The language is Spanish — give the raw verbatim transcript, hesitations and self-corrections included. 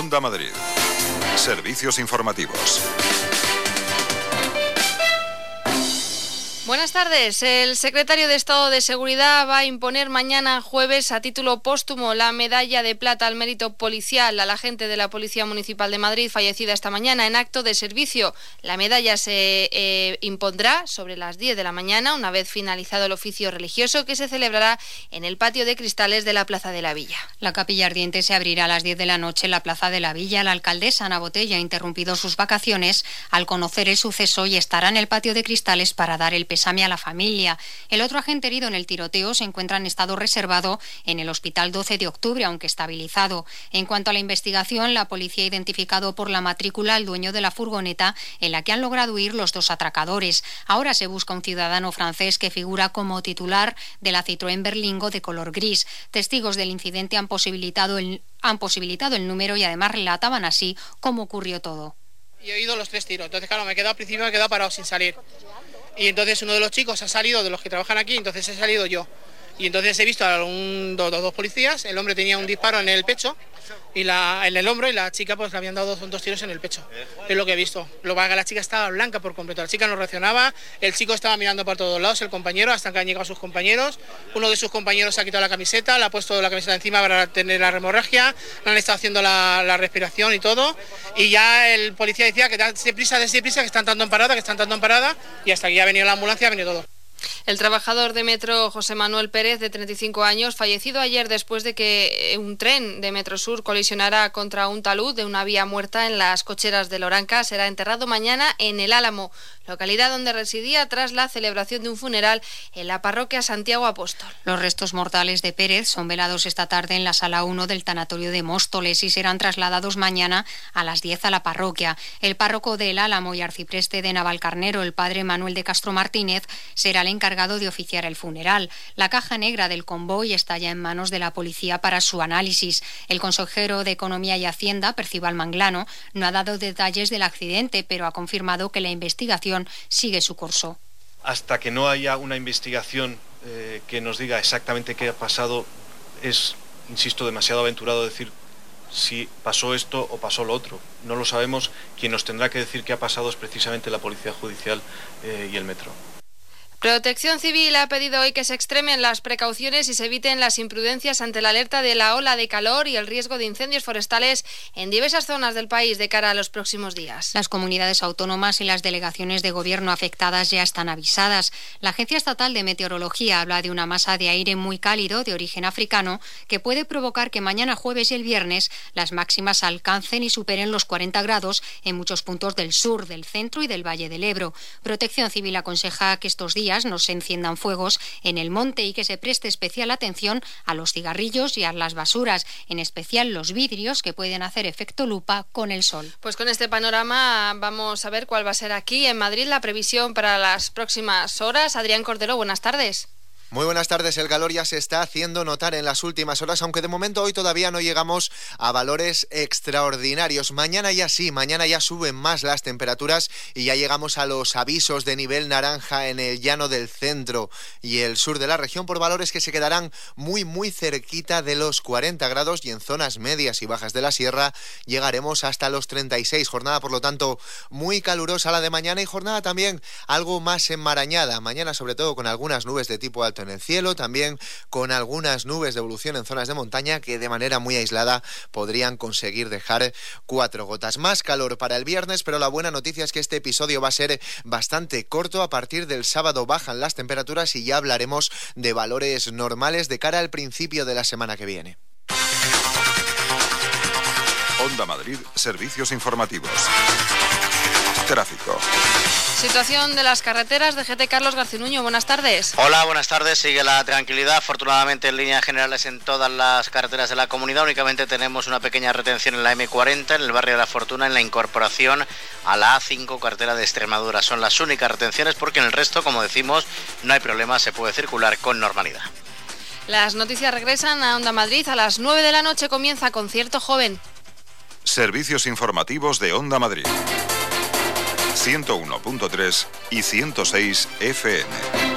Onda Madrid. Servicios informativos. Buenas tardes. El secretario de Estado de Seguridad va a imponer mañana jueves a título póstumo la medalla de plata al mérito policial a la agente de la Policía Municipal de Madrid fallecida esta mañana en acto de servicio. La medalla se eh, impondrá sobre las diez de la mañana, una vez finalizado el oficio religioso que se celebrará en el patio de cristales de la Plaza de la Villa. La capilla ardiente se abrirá a las diez de la noche en la Plaza de la Villa. La alcaldesa Ana Botella ha interrumpido sus vacaciones al conocer el suceso y estará en el patio de cristales para dar el pésame a la familia. El otro agente herido en el tiroteo se encuentra en estado reservado en el Hospital doce de octubre, aunque estabilizado. En cuanto a la investigación, la policía ha identificado por la matrícula al dueño de la furgoneta en la que han logrado huir los dos atracadores. Ahora se busca un ciudadano francés que figura como titular de la Citroën Berlingo de color gris. Testigos del incidente han posibilitado el, han posibilitado el número y además relataban así cómo ocurrió todo. Y he oído los tres tiros, entonces claro, me he quedado al principio me he quedado parado sin salir. Y entonces uno de los chicos ha salido, de los que trabajan aquí, entonces he salido yo. Y entonces he visto a un, dos, dos policías, el hombre tenía un disparo en el pecho, y la, en el hombro, y la chica pues le habían dado dos, dos tiros en el pecho. Es lo que he visto. Lo que la chica estaba blanca por completo, la chica no reaccionaba, el chico estaba mirando por todos lados, el compañero, hasta que han llegado sus compañeros. Uno de sus compañeros se ha quitado la camiseta, le ha puesto la camiseta encima para tener la hemorragia, le han estado haciendo la, la respiración y todo. Y ya el policía decía que desde prisa, desde prisa, que están tanto en parada, que están tanto en parada, y hasta aquí ha venido la ambulancia, ha venido todo. El trabajador de Metro, José Manuel Pérez, de treinta y cinco años, fallecido ayer después de que un tren de Metrosur colisionara contra un talud de una vía muerta en las cocheras de Loranca, será enterrado mañana en El Álamo, localidad donde residía tras la celebración de un funeral en la parroquia Santiago Apóstol. Los restos mortales de Pérez son velados esta tarde en la sala uno del tanatorio de Móstoles y serán trasladados mañana a las diez a la parroquia. El párroco de El Álamo y arcipreste de Navalcarnero, el padre Manuel de Castro Martínez, será el encargado de oficiar el funeral. La caja negra del convoy está ya en manos de la policía para su análisis. El consejero de Economía y Hacienda, Percival Manglano, no ha dado detalles del accidente, pero ha confirmado que la investigación sigue su curso. Hasta que no haya una investigación eh, que nos diga exactamente qué ha pasado, es, insisto, demasiado aventurado decir si pasó esto o pasó lo otro. No lo sabemos. Quien nos tendrá que decir qué ha pasado es precisamente la Policía Judicial eh, y el Metro. Protección Civil ha pedido hoy que se extremen las precauciones y se eviten las imprudencias ante la alerta de la ola de calor y el riesgo de incendios forestales en diversas zonas del país de cara a los próximos días. Las comunidades autónomas y las delegaciones de gobierno afectadas ya están avisadas. La Agencia Estatal de Meteorología habla de una masa de aire muy cálido de origen africano que puede provocar que mañana jueves y el viernes las máximas alcancen y superen los cuarenta grados en muchos puntos del sur, del centro y del Valle del Ebro. Protección Civil aconseja que estos días no se enciendan fuegos en el monte y que se preste especial atención a los cigarrillos y a las basuras, en especial los vidrios que pueden hacer efecto lupa con el sol. Pues con este panorama vamos a ver cuál va a ser aquí en Madrid la previsión para las próximas horas. Adrián Cordero, buenas tardes. Muy buenas tardes. El calor ya se está haciendo notar en las últimas horas, aunque de momento hoy todavía no llegamos a valores extraordinarios. Mañana ya sí, mañana ya suben más las temperaturas y ya llegamos a los avisos de nivel naranja en el llano del centro y el sur de la región por valores que se quedarán muy muy cerquita de los cuarenta grados y en zonas medias y bajas de la sierra llegaremos hasta los treinta y seis. Jornada, por lo tanto, muy calurosa la de mañana y jornada también algo más enmarañada. Mañana sobre todo con algunas nubes de tipo alto en el cielo, también con algunas nubes de evolución en zonas de montaña que de manera muy aislada podrían conseguir dejar cuatro gotas. Más calor para el viernes, pero la buena noticia es que este episodio va a ser bastante corto. A partir del sábado bajan las temperaturas y ya hablaremos de valores normales de cara al principio de la semana que viene. Onda Madrid, servicios informativos. Tráfico. Situación de las carreteras de G T Carlos Garcinuño. Buenas tardes. Hola, buenas tardes. Sigue la tranquilidad. Afortunadamente, en líneas generales en todas las carreteras de la comunidad. Únicamente tenemos una pequeña retención en la eme cuarenta, en el barrio de La Fortuna, en la incorporación a la a cinco, carretera de Extremadura. Son las únicas retenciones porque en el resto, como decimos, no hay problema. Se puede circular con normalidad. Las noticias regresan a Onda Madrid. A las nueve de la noche comienza Concierto Joven. Servicios informativos de Onda Madrid. ciento uno punto tres y ciento seis efe eme.